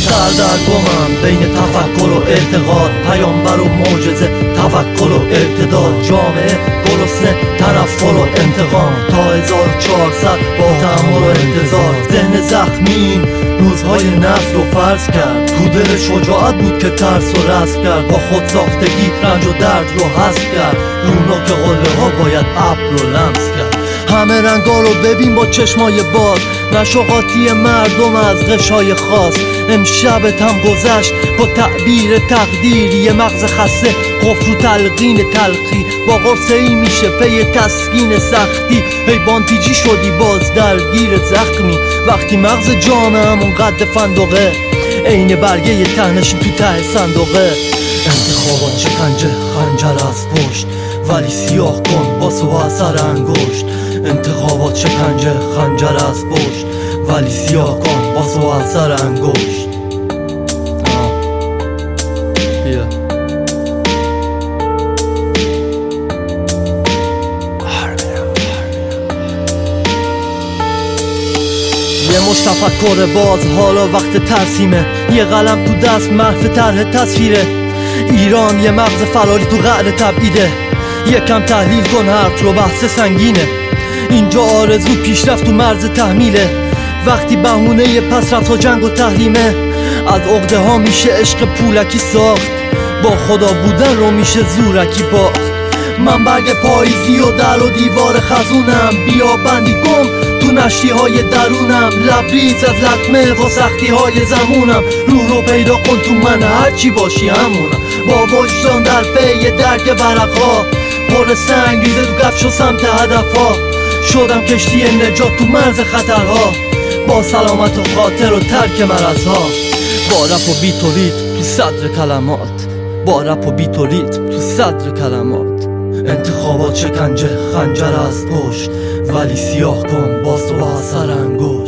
سردرگمم بین تفکر و اعتقاد، پیامبر و معجزه، توکل و ارتداد، جامعه گرسنه تنفر و انتقام، تا 1400 با تأمل و انتظار. ذهن زخمی روزهای نسل رو فرض کرد، تو دل شجاعت بود که ترس رو رسم کرد، با خود ساختگی رنج و درد رو حذف کرد، رونق قله ها باید ابر رو لمس کرد. همه رنگا رو ببین با چشمای باز، نشاقاتی مردم از غشای خاص. امشبت هم گذشت با تعبیر تقدیر، یه مغز خسته قفل و تلقین تلخی، با قرصه ای میشه پی تسکین سختی. حیبانتیجی شدی باز درگیر زخمی، وقتی مغز جامعه‌مون قد فندقه، عین برگه تهنشین تو ته صندوقه. انتخابات شکنجه خنجر از پشت، ولی سیاه کن با سو اثر انگشت. انتخابات شکنجه خنجر از پشت، ولی سیاه کن با سو اثر انگشت. بیا یه مشت تفکر باز، حالا وقت ترسیمه، یه قلم تو دست محو طرح تصویره. ایران یه مغز فراری تو قعر تبعیده، یکم تحلیل کن حرف رو، بحث سنگینه. اینجا آرزو پیشرفت تو مرز تحمیله، وقتی بهونه پس رفت و جنگ و تحریمه. از عقده ها میشه عشق پولکی ساخت، با خدا بودن رو میشه زورکی باخت. من برگ پاییزی و در و دیوار خزونم، بیا بندی گم تو نشتی های درونم، لبریز از لطمه و سختی های زمونم. رو پیدا کن تو من هرچی باشی همونم، با وجدان در پی درک ورقا، پر سنگ ریزه تو کفش و سمت هدفها. شدم کشتی نجات تو مرز خطرها، با سلامت و خاطر و ترک مرزها. با رپ و بیت و ریتم تو صدر کلمات، با رپ و بیت و ریتم تو صدر کلمات. انتخابات شکنجه خنجر از پشت، ولی سیاه کن با سو اثر انگشت.